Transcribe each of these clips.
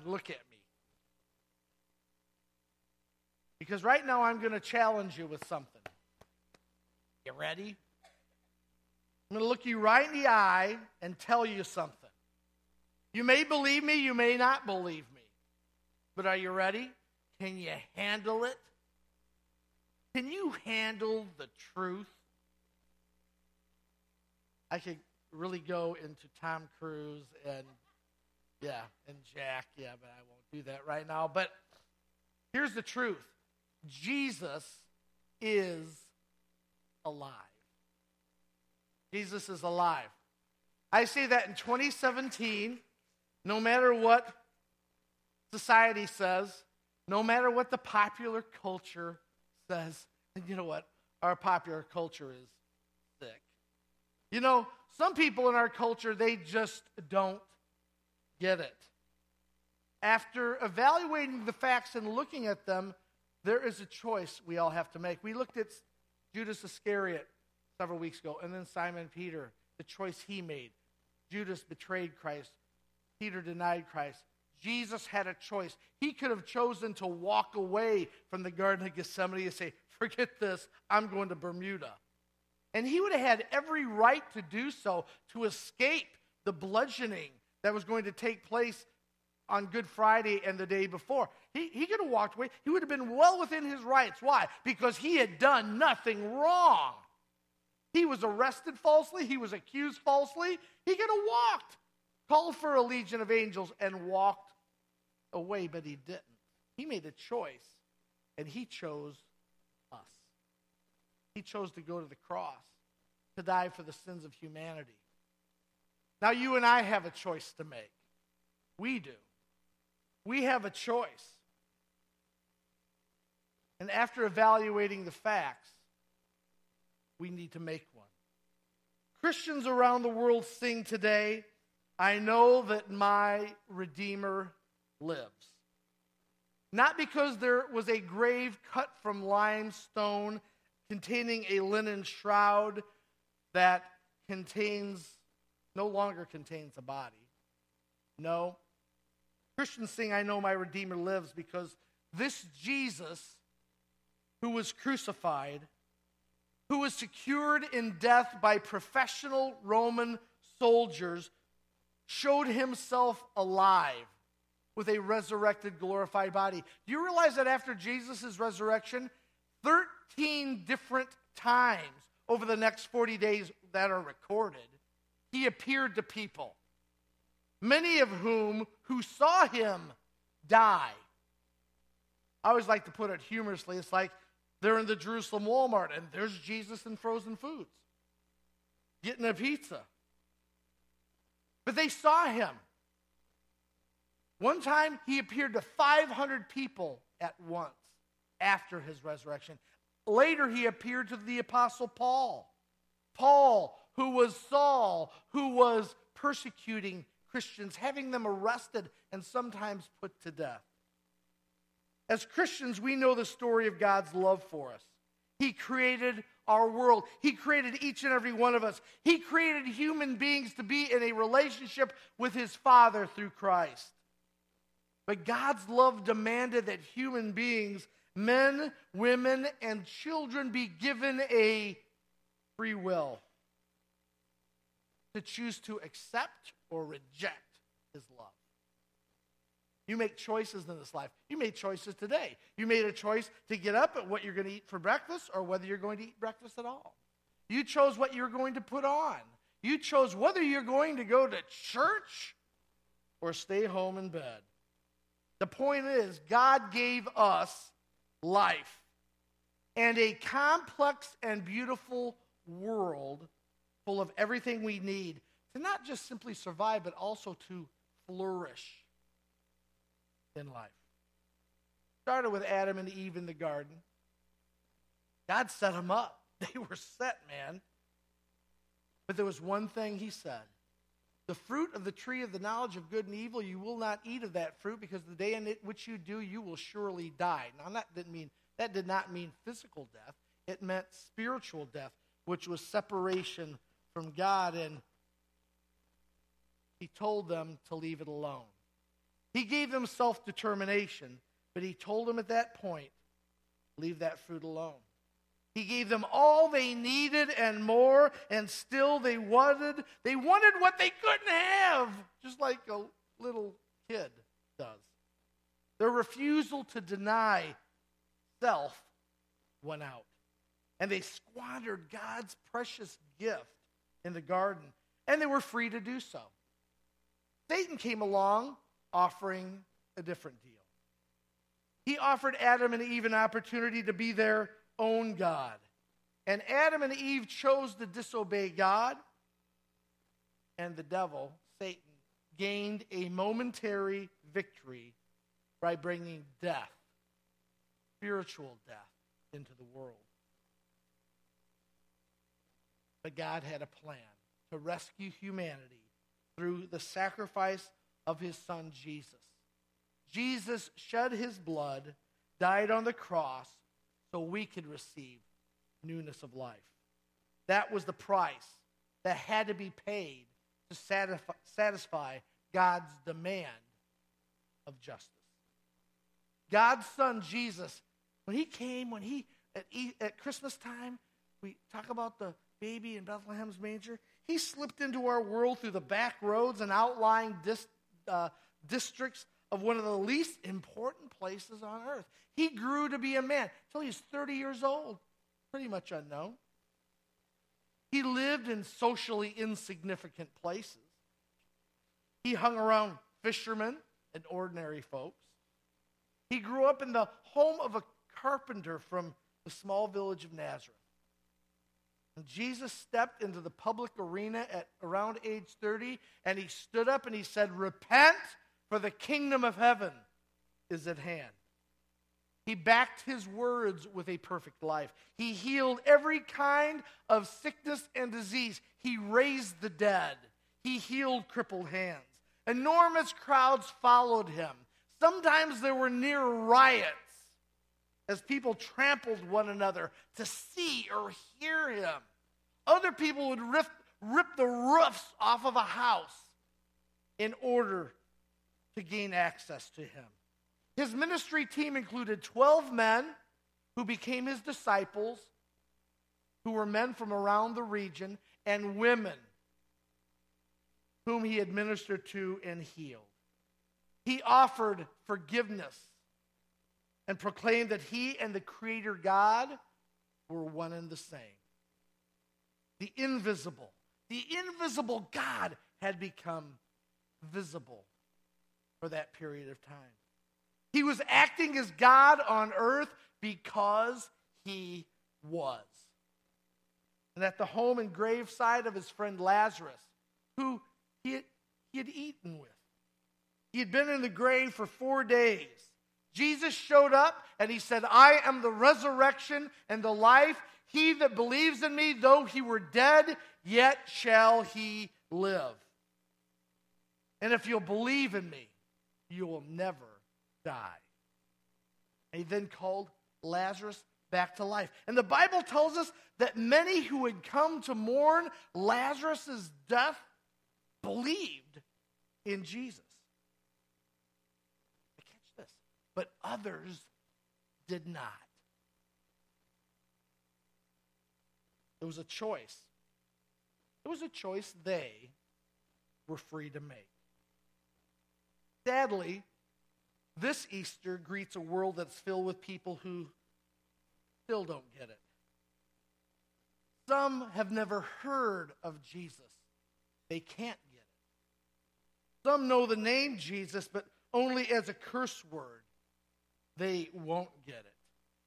look at me. Because right now I'm going to challenge you with something. You ready? I'm going to look you right in the eye and tell you something. You may believe me, you may not believe me. But are you ready? Can you handle it? Can you handle the truth? I could really go into Tom Cruise and Jack, but I won't do that right now. But here's the truth. Jesus is alive. Jesus is alive. I say that in 2017, no matter what society says, no matter what the popular culture says, and you know what? Our popular culture is sick. You know, some people in our culture, they just don't get it. After evaluating the facts and looking at them, there is a choice we all have to make. We looked at Judas Iscariot several weeks ago, and then Simon Peter, the choice he made. Judas betrayed Christ. Peter denied Christ. Jesus had a choice. He could have chosen to walk away from the Garden of Gethsemane and say, forget this, I'm going to Bermuda. And he would have had every right to do so, to escape the bludgeoning that was going to take place on Good Friday and the day before. He could have walked away. He would have been well within his rights. Why? Because he had done nothing wrong. He was arrested falsely. He was accused falsely. He could have walked, called for a legion of angels, and walked away, but he didn't. He made a choice, and he chose us. He chose to go to the cross, to die for the sins of humanity. Now, you and I have a choice to make. We do. We have a choice. And after evaluating the facts, we need to make one. Christians around the world sing today, I know that my Redeemer lives. Not because there was a grave cut from limestone containing a linen shroud that no longer contains a body. No. Christians sing, I know my Redeemer lives, because this Jesus who was crucified, who was secured in death by professional Roman soldiers, showed himself alive with a resurrected, glorified body. Do you realize that after Jesus' resurrection, 13 different times over the next 40 days that are recorded, he appeared to people, many of whom who saw him die? I always like to put it humorously. It's like they're in the Jerusalem Walmart, and there's Jesus in frozen foods, getting a pizza. But they saw him. One time, he appeared to 500 people at once after his resurrection. Later, he appeared to the Apostle Paul. Paul, who was Saul, who was persecuting Christians, having them arrested and sometimes put to death. As Christians, we know the story of God's love for us. He created our world. He created each and every one of us. He created human beings to be in a relationship with his Father through Christ. But God's love demanded that human beings, men, women, and children, be given a free will to choose to accept or reject his love. You make choices in this life. You made choices today. You made a choice to get up at what you're going to eat for breakfast or whether you're going to eat breakfast at all. You chose what you're going to put on. You chose whether you're going to go to church or stay home in bed. The point is, God gave us life and a complex and beautiful world full of everything we need to not just simply survive, but also to flourish in life. Started with Adam and Eve in the garden. God set them up. They were set, man. But there was one thing he said. The fruit of the tree of the knowledge of good and evil, you will not eat of that fruit, because the day in which you do, you will surely die. Now, that did not mean physical death. It meant spiritual death, which was separation from God. And he told them to leave it alone. He gave them self-determination, but he told them at that point, leave that fruit alone. He gave them all they needed and more, and still they wanted what they couldn't have, just like a little kid does. Their refusal to deny self went out, and they squandered God's precious gift in the garden, and they were free to do so. Satan came along offering a different deal. He offered Adam and Eve an opportunity to be their own God. And Adam and Eve chose to disobey God, and the devil, Satan, gained a momentary victory by bringing death, spiritual death, into the world. But God had a plan to rescue humanity through the sacrifice of his son Jesus. Jesus shed his blood, died on the cross, so we could receive newness of life. That was the price that had to be paid to satisfy God's demand of justice. God's son Jesus, when he came, at Christmas time, we talk about the baby in Bethlehem's manger. He slipped into our world through the back roads and outlying districts of one of the least important places on earth. He grew to be a man until he was 30 years old, pretty much unknown. He lived in socially insignificant places. He hung around fishermen and ordinary folks. He grew up in the home of a carpenter from the small village of Nazareth. And Jesus stepped into the public arena at around age 30, and he stood up and he said, "Repent, for the kingdom of heaven is at hand." He backed his words with a perfect life. He healed every kind of sickness and disease. He raised the dead. He healed crippled hands. Enormous crowds followed him. Sometimes there were near riots as people trampled one another to see or hear him. Other people would rip the roofs off of a house in order to gain access to him. His ministry team included 12 men who became his disciples, who were men from around the region, and women whom he administered to and healed. He offered forgiveness and proclaimed that he and the Creator God were one and the same. The invisible God had become visible for that period of time. He was acting as God on earth because he was. And at the home and graveside of his friend Lazarus, who he had eaten with, he had been in the grave for 4 days. Jesus showed up and he said, "I am the resurrection and the life. He that believes in me, though he were dead, yet shall he live. And if you'll believe in me, you will never die." And he then called Lazarus back to life. And the Bible tells us that many who had come to mourn Lazarus' death believed in Jesus. But catch this. But others did not. It was a choice. It was a choice they were free to make. Sadly, this Easter greets a world that's filled with people who still don't get it. Some have never heard of Jesus. They can't get it. Some know the name Jesus, but only as a curse word. They won't get it.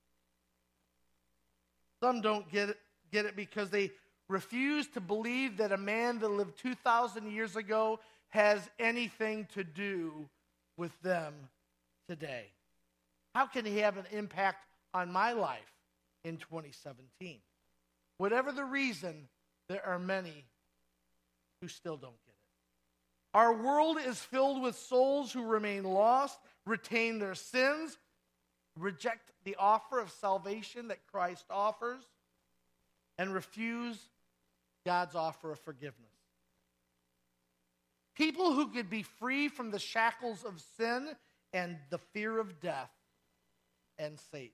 Some don't get it because they refuse to believe that a man that lived 2,000 years ago has anything to do with them today. How can he have an impact on my life in 2017? Whatever the reason, there are many who still don't get it. Our world is filled with souls who remain lost, retain their sins, reject the offer of salvation that Christ offers, and refuse God's offer of forgiveness. People who could be free from the shackles of sin and the fear of death and Satan.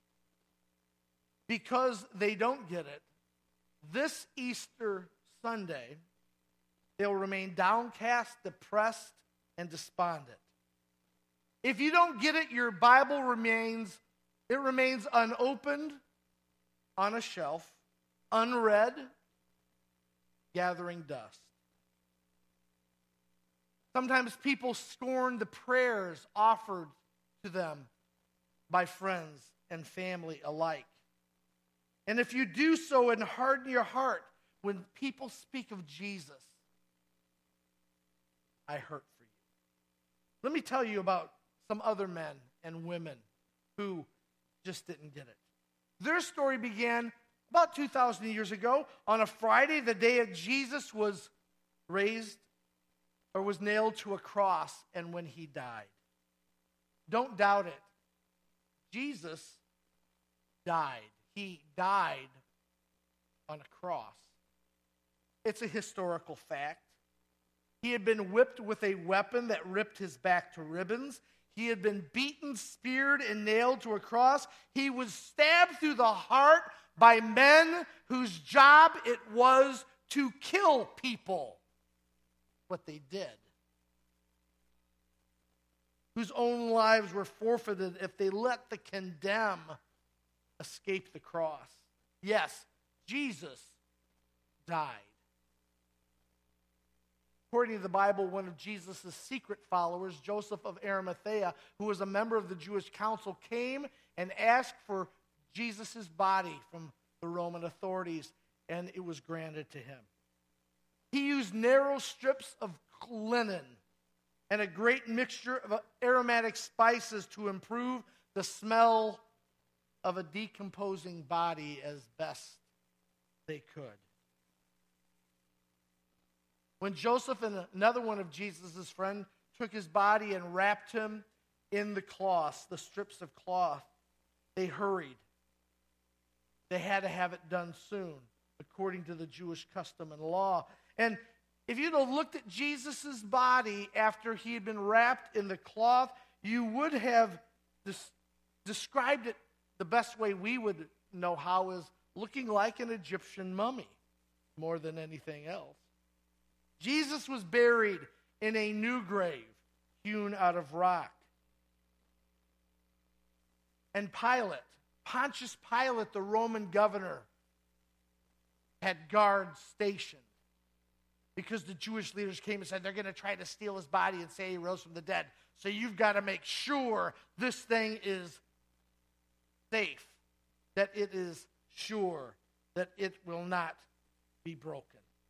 Because they don't get it, this Easter Sunday, they'll remain downcast, depressed, and despondent. If you don't get it, your Bible remains unopened on a shelf, unread, gathering dust. Sometimes people scorn the prayers offered to them by friends and family alike. And if you do so and harden your heart when people speak of Jesus, I hurt for you. Let me tell you about some other men and women who just didn't get it. Their story began about 2,000 years ago on a Friday, the day that Jesus was raised or was nailed to a cross, and when he died. Don't doubt it. Jesus died. He died on a cross. It's a historical fact. He had been whipped with a weapon that ripped his back to ribbons. He had been beaten, speared, and nailed to a cross. He was stabbed through the heart by men whose job it was to kill people. What they did. Whose own lives were forfeited if they let the condemned escape the cross. Yes, Jesus died. According to the Bible, one of Jesus' secret followers, Joseph of Arimathea, who was a member of the Jewish council, came and asked for Jesus' body from the Roman authorities, and it was granted to him. He used narrow strips of linen and a great mixture of aromatic spices to improve the smell of a decomposing body as best they could. When Joseph and another one of Jesus' friends took his body and wrapped him in the cloths, the strips of cloth, they hurried. They had to have it done soon, according to the Jewish custom and law. And if you'd have looked at Jesus' body after he had been wrapped in the cloth, you would have described it the best way we would know how, is looking like an Egyptian mummy more than anything else. Jesus was buried in a new grave hewn out of rock. And Pontius Pilate, the Roman governor, had guards stationed because the Jewish leaders came and said they're going to try to steal his body and say he rose from the dead. So you've got to make sure this thing is safe, that it is sure, that it will not be broken.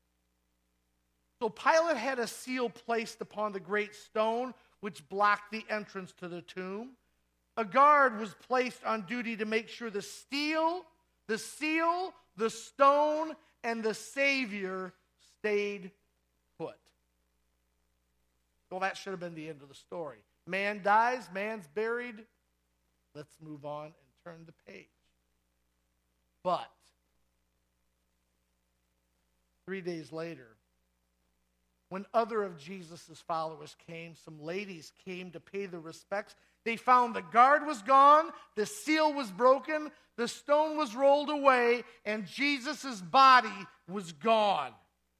So Pilate had a seal placed upon the great stone which blocked the entrance to the tomb. A guard was placed on duty to make sure the seal, the stone, and the Savior stayed put. Well, that should have been the end of the story. Man dies, man's buried. Let's move on and turn the page. But 3 days later, when other of Jesus' followers came, some ladies came to pay their respects. They found the guard was gone, the seal was broken, the stone was rolled away, and Jesus' body was gone.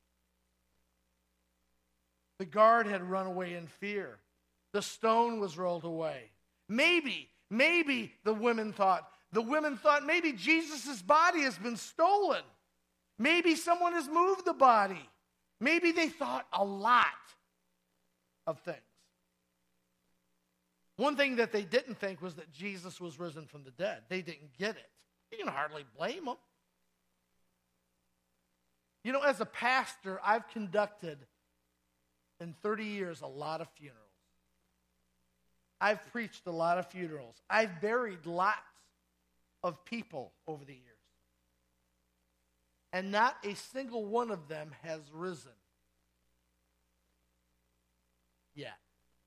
The guard had run away in fear. The stone was rolled away. Maybe, the women thought, maybe Jesus' body has been stolen. Maybe someone has moved the body. Maybe they thought a lot of things. One thing that they didn't think was that Jesus was risen from the dead. They didn't get it. You can hardly blame them. You know, as a pastor, I've conducted in 30 years a lot of funerals. I've preached a lot of funerals. I've buried lots of people over the years. And not a single one of them has risen yet.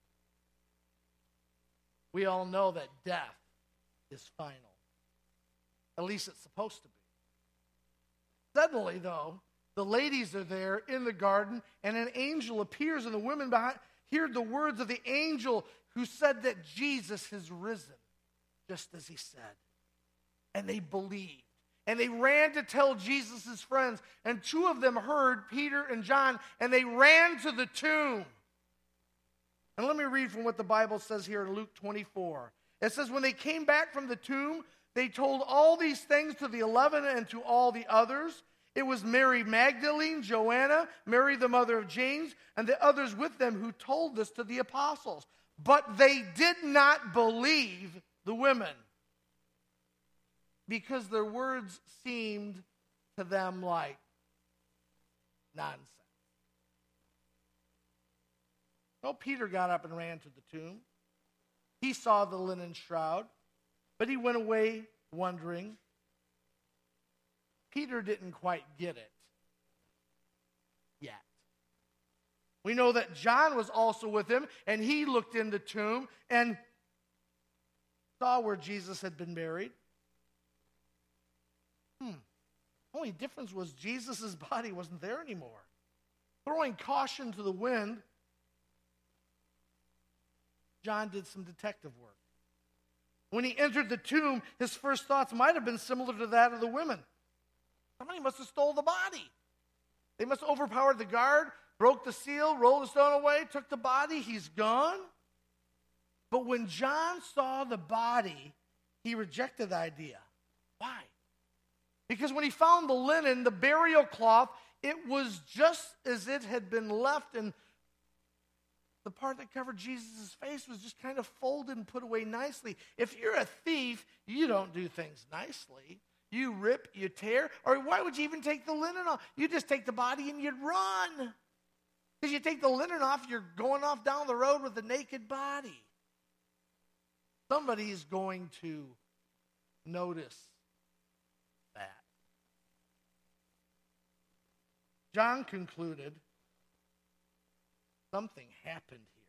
We all know that death is final. At least it's supposed to be. Suddenly, though, The ladies are there in the garden, and an angel appears, and the women behind hear the words of the angel who said that Jesus has risen, just as he said. And they believed. And they ran to tell Jesus' friends. And two of them heard, Peter and John, and they ran to the tomb. And let me read from what the Bible says here in Luke 24. It says, when they came back from the tomb, they told all these things to the 11 and to all the others. It was Mary Magdalene, Joanna, Mary the mother of James, and the others with them who told this to the apostles. But they did not believe the women, because their words seemed to them like nonsense. Well, Peter got up and ran to the tomb. He saw the linen shroud, but he went away wondering. Peter didn't quite get it yet. We know that John was also with him, and he looked in the tomb and saw where Jesus had been buried. Only difference was Jesus' body wasn't there anymore. Throwing caution to the wind, John did some detective work. When he entered the tomb, his first thoughts might have been similar to that of the women. Somebody must have stole the body. They must have overpowered the guard, broke the seal, rolled the stone away, took the body, he's gone. But when John saw the body, he rejected the idea. Why? Because when he found the linen, the burial cloth, it was just as it had been left, and the part that covered Jesus' face was just kind of folded and put away nicely. If you're a thief, you don't do things nicely. You rip, you tear, or why would you even take the linen off? You just take the body and you'd run. Because you take the linen off, you're going off down the road with a naked body. Somebody's going to notice that. John concluded, something happened here.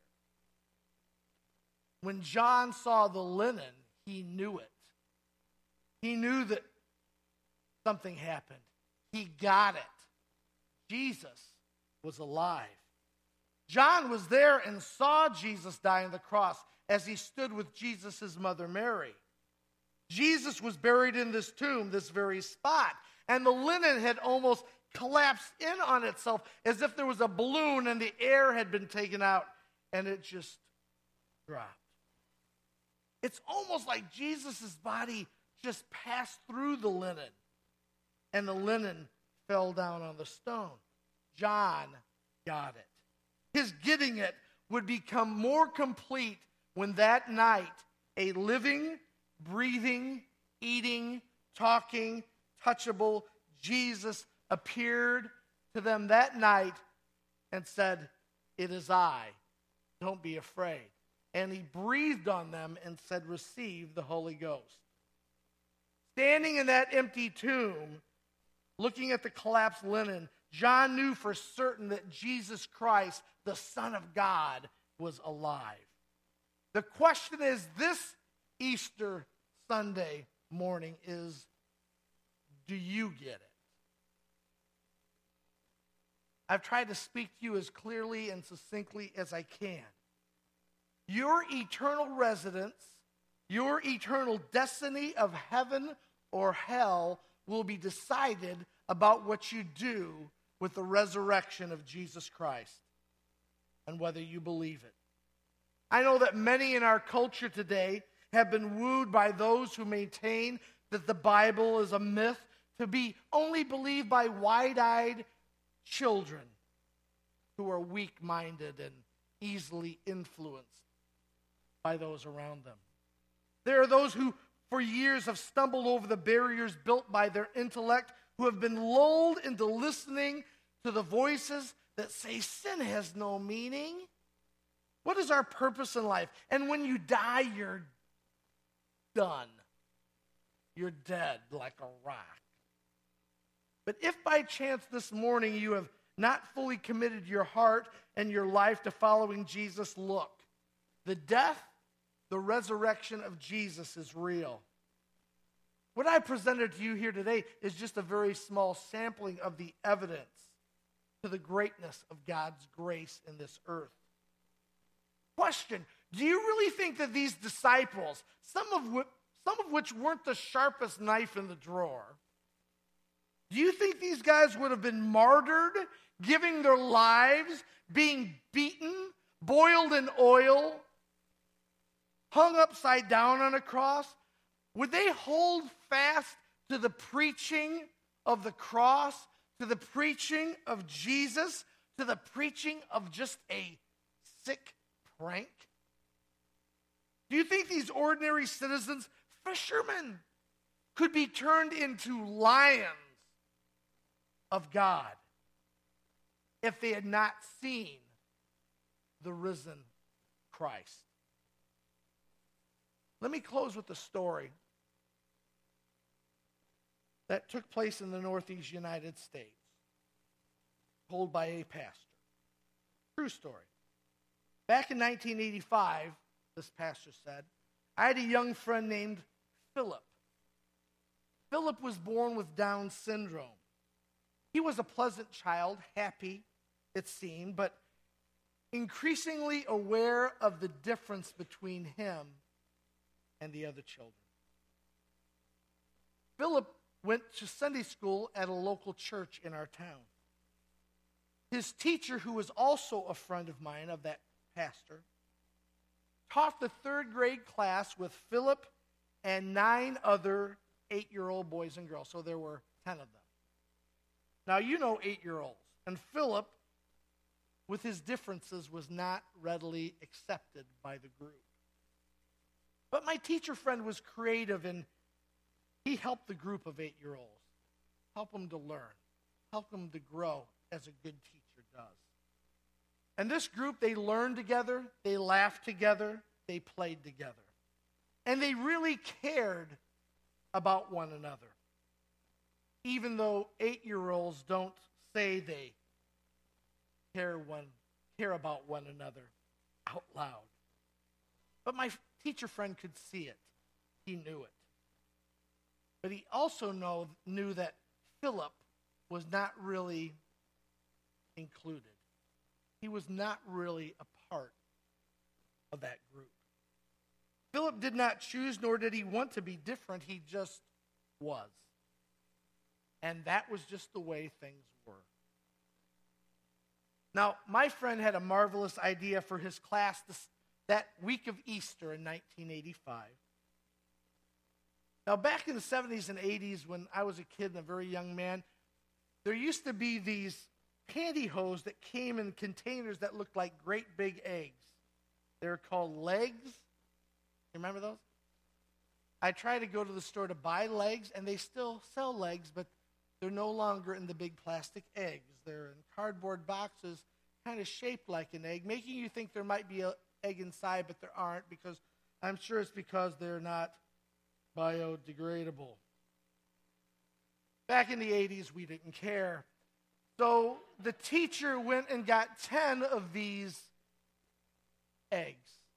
When John saw the linen, he knew it. He knew that something happened. He got it. Jesus was alive. John was there and saw Jesus die on the cross as he stood with Jesus' mother Mary. Jesus was buried in this tomb, this very spot, and the linen had almost collapsed in on itself as if there was a balloon and the air had been taken out and it just dropped. It's almost like Jesus' body just passed through the linen and the linen fell down on the stone. John got it. His getting it would become more complete when that night a living, breathing, eating, talking, touchable Jesus appeared to them that night and said, "It is I. Don't be afraid." And he breathed on them and said, "Receive the Holy Ghost." Standing in that empty tomb, looking at the collapsed linen, John knew for certain that Jesus Christ, the Son of God, was alive. The question is, this Easter Sunday morning is, do you get it? I've tried to speak to you as clearly and succinctly as I can. Your eternal residence, your eternal destiny of heaven or hell will be decided about what you do with the resurrection of Jesus Christ and whether you believe it. I know that many in our culture today have been wooed by those who maintain that the Bible is a myth to be only believed by wide-eyed children who are weak-minded and easily influenced by those around them. There are those who for years have stumbled over the barriers built by their intellect, who have been lulled into listening to the voices that say sin has no meaning. What is our purpose in life? And when you die, you're done. You're dead like a rock. But if by chance this morning you have not fully committed your heart and your life to following Jesus, look, the death, the resurrection of Jesus is real. What I presented to you here today is just a very small sampling of the evidence to the greatness of God's grace in this earth. Question, do you really think that these disciples, some of which weren't the sharpest knife in the drawer, do you think these guys would have been martyred, giving their lives, being beaten, boiled in oil, hung upside down on a cross? Would they hold fast to the preaching of the cross, to the preaching of Jesus, to the preaching of just a sick prank? Do you think these ordinary citizens, fishermen, could be turned into lions of God if they had not seen the risen Christ? Let me close with a story that took place in the Northeast United States, told by a pastor. True story. Back in 1985, this pastor said, I had a young friend named Philip. Philip was born with Down syndrome. He was a pleasant child, happy, it seemed, but increasingly aware of the difference between him and the other children. Philip went to Sunday school at a local church in our town. His teacher, who was also a friend of mine, of that pastor, taught the third grade class with Philip and 9 other 8-year-old boys and girls. So there were 10 of them. Now, you know 8-year-olds. And Philip, with his differences, was not readily accepted by the group. But my teacher friend was creative, and he helped the group of 8-year-olds, help them to learn, help them to grow as a good teacher does. And this group, they learned together, they laughed together, they played together. And they really cared about one another. Even though 8-year-olds don't say they care about one another out loud. But my teacher friend could see it. He knew it. But he also knew that Philip was not really included. He was not really a part of that group. Philip did not choose, nor did he want to be different. He just was. And that was just the way things were. Now, my friend had a marvelous idea for his class that week of Easter in 1985. Now, back in the 70s and 80s, when I was a kid and a very young man, there used to be these pantyhose that came in containers that looked like great big eggs. They were called legs. You remember those? I tried to go to the store to buy legs, and they still sell legs, but they're no longer in the big plastic eggs. They're in cardboard boxes, kind of shaped like an egg, making you think there might be an egg inside, but there aren't, because I'm sure it's because they're not biodegradable. Back in the 80s, we didn't care. So the teacher went and got 10 of these eggs.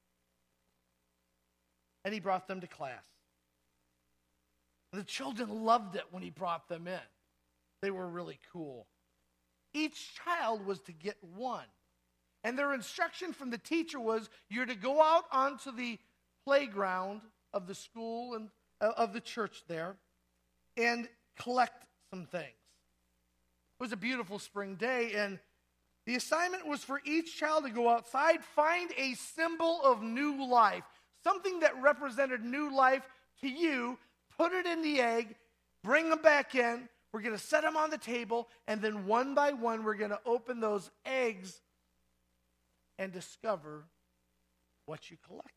And he brought them to class. The children loved it when he brought them in. They were really cool. Each child was to get one. And their instruction from the teacher was, you're to go out onto the playground of the school and of the church there and collect some things. It was a beautiful spring day, and the assignment was for each child to go outside, find a symbol of new life, something that represented new life to you, put it in the egg, bring them back in. We're going to set them on the table, and then one by one, we're going to open those eggs and discover what you collected.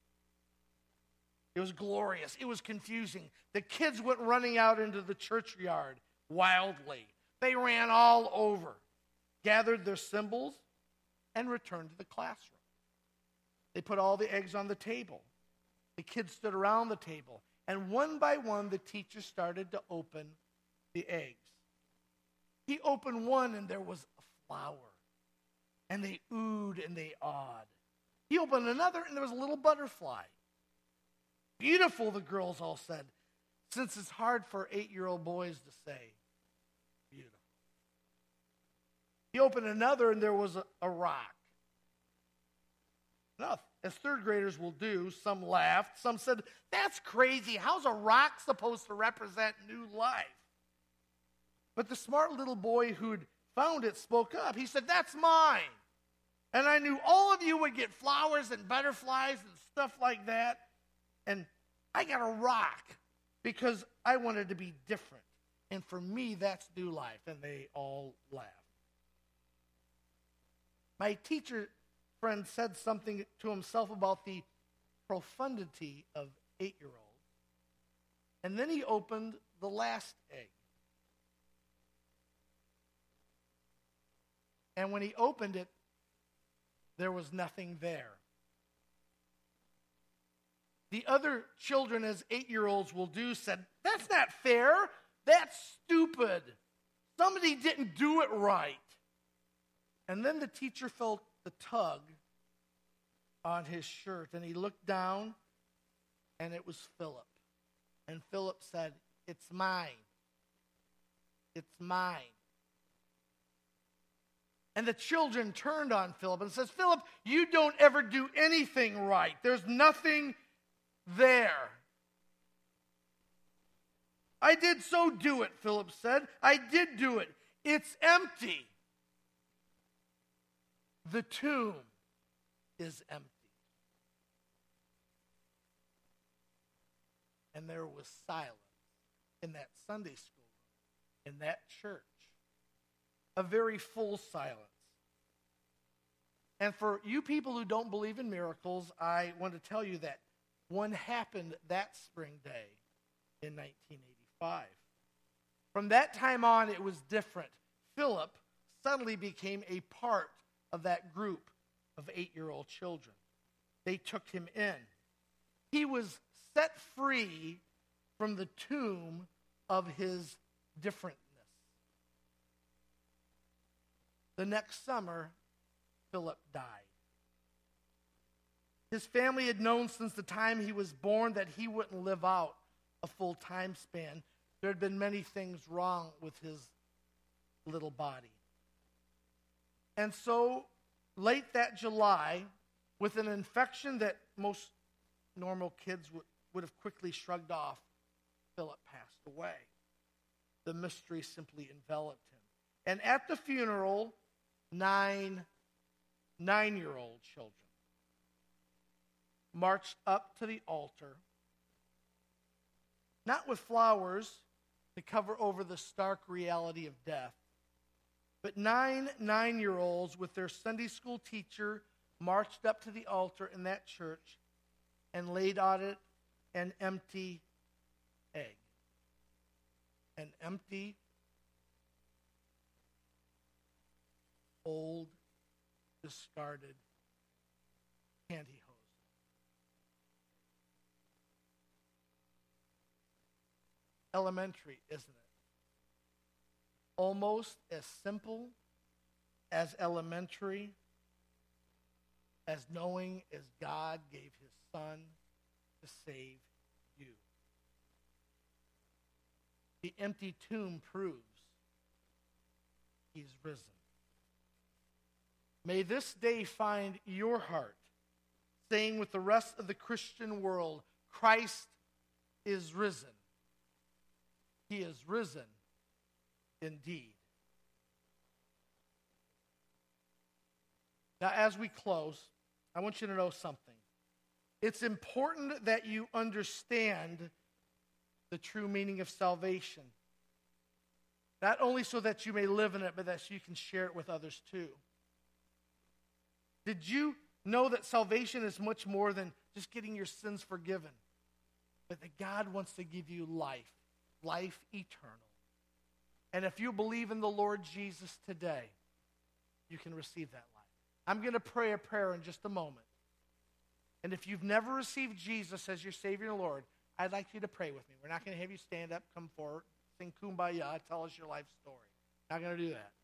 It was glorious. It was confusing. The kids went running out into the churchyard wildly. They ran all over, gathered their symbols, and returned to the classroom. They put all the eggs on the table. The kids stood around the table, and one by one, the teacher started to open the eggs. He opened one, and there was a flower, and they oohed and they awed. He opened another, and there was a little butterfly. Beautiful, the girls all said. since it's hard for 8-year-old boys to say beautiful. He opened another, and there was a rock. Now, as third graders will do, some laughed. Some said, that's crazy. How's a rock supposed to represent new life? But the smart little boy who'd found it spoke up. He said, that's mine. And I knew all of you would get flowers and butterflies and stuff like that. And I got a rock because I wanted to be different. And for me, that's new life. And they all laughed. My teacher friend said something to himself about the profundity of 8-year-olds. And then he opened the last egg. And when he opened it, there was nothing there. The other children, as 8-year-olds will do, said, that's not fair. That's stupid. Somebody didn't do it right. And then the teacher felt the tug on his shirt, and he looked down, and it was Philip. And Philip said, it's mine. It's mine. And the children turned on Philip and says, Philip, you don't ever do anything right. There's nothing there. I did so do it, Philip said. I did do it. It's empty. The tomb is empty. And there was silence in that Sunday school, in that church. A very full silence. And for you people who don't believe in miracles, I want to tell you that one happened that spring day in 1985. From that time on, it was different. Philip suddenly became a part of that group of 8-year-old children. They took him in. He was set free from the tomb of his differentness. The next summer, Philip died. His family had known since the time he was born that he wouldn't live out a full time span. There had been many things wrong with his little body. And so, late that July, with an infection that most normal kids would have quickly shrugged off, Philip passed away. The mystery simply enveloped him. And at the funeral, 9 9-year-old children marched up to the altar, not with flowers to cover over the stark reality of death, but 9 9-year-olds with their Sunday school teacher marched up to the altar in that church and laid on it an empty egg. An empty, old, discarded pantyhose. Elementary, isn't it? Almost as simple, as elementary, as knowing as God gave his Son to save you. The empty tomb proves he's risen. May this day find your heart saying with the rest of the Christian world, Christ is risen. He is risen indeed. Now, as we close, I want you to know something. It's important that you understand the true meaning of salvation. Not only so that you may live in it, but that you can share it with others too. Did you know that salvation is much more than just getting your sins forgiven? But that God wants to give you life, life eternal. And if you believe in the Lord Jesus today, you can receive that life. I'm going to pray a prayer in just a moment. And if you've never received Jesus as your Savior and Lord, I'd like you to pray with me. We're not going to have you stand up, come forward, sing Kumbaya, tell us your life story. Not going to do that.